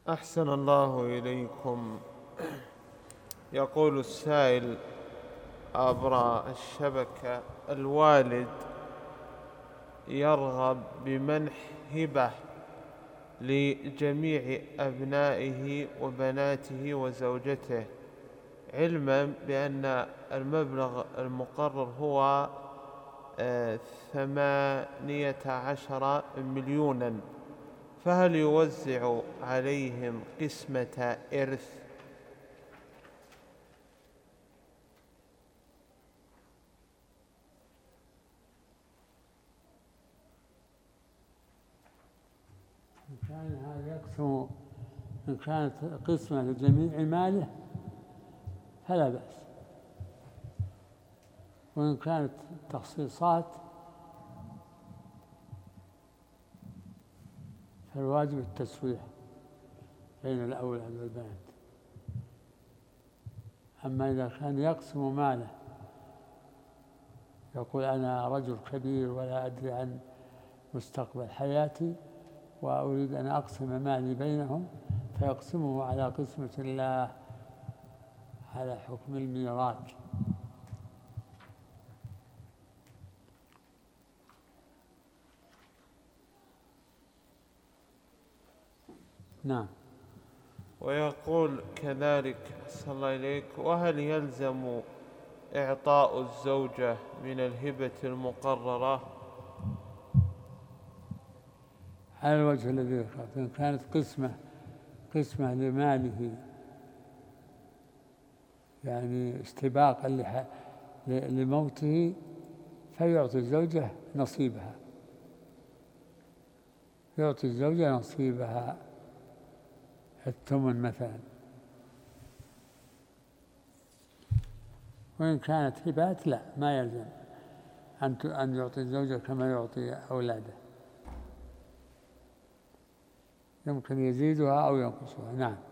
أحسن الله إليكم. يقول السائل عبر الشبكة: الوالد يرغب بمنح هبة لجميع أبنائه وبناته وزوجته، علما بأن المبلغ المقرر هو 18 مليونا، فهل يوزع عليهم قسمة إرث؟ إن كانت قسمة لجميع ماله فلا بأس، وإن كانت تخصيصات فالواجب التسوية بين الأولاد والبنات. أما إذا كان يقسم ماله يقول أنا رجل كبير ولا أدري عن مستقبل حياتي وأريد أن أقسم مالي بينهم، فيقسمه على قسمة الله على حكم الميراث. نعم. ويقول كذلك صلى الله عليك: وهل يلزم إعطاء الزوجة من الهبة المقررة؟ على الوجه الذي ذكرت، إن كانت قسمة لماله يعني استباقا لموته فيعطي الزوجة نصيبها، يعطي الزوجة نصيبها الثمن مثلا. وإن كانت هبات لا، ما يلزم أن يعطي الزوجة كما يعطي أولاده، يمكن يزيدها أو ينقصها. نعم.